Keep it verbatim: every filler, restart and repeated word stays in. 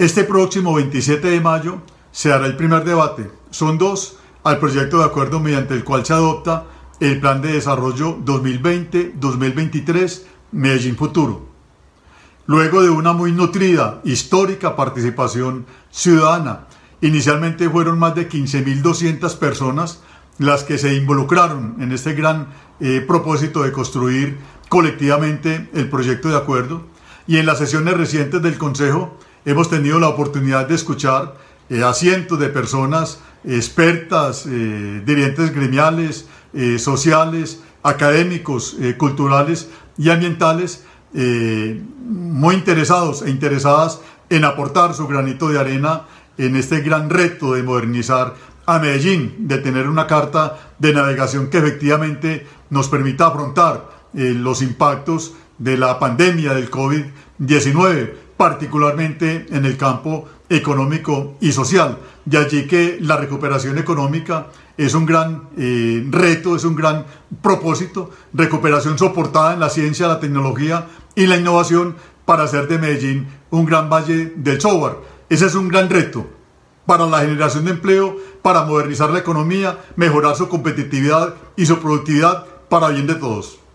Este próximo veintisiete de mayo se hará el primer debate, son dos, al proyecto de acuerdo mediante el cual se adopta el Plan de Desarrollo dos mil veinte a dos mil veintitrés Medellín Futuro. Luego de una muy nutrida, histórica participación ciudadana, inicialmente fueron más de quince mil doscientas personas las que se involucraron en este gran eh, propósito de construir colectivamente el proyecto de acuerdo, y en las sesiones recientes del Consejo hemos tenido la oportunidad de escuchar eh, a cientos de personas expertas, eh, dirigentes gremiales, eh, sociales, académicos, eh, culturales y ambientales, eh, muy interesados e interesadas en aportar su granito de arena en este gran reto de modernizar a Medellín, de tener una carta de navegación que efectivamente nos permita afrontar eh, los impactos de la pandemia del COVID diecinueve, particularmente en el campo económico y social. De allí que la recuperación económica es un gran eh, reto, es un gran propósito, recuperación soportada en la ciencia, la tecnología y la innovación para hacer de Medellín un gran valle del software. Ese es un gran reto para la generación de empleo, para modernizar la economía, mejorar su competitividad y su productividad para bien de todos.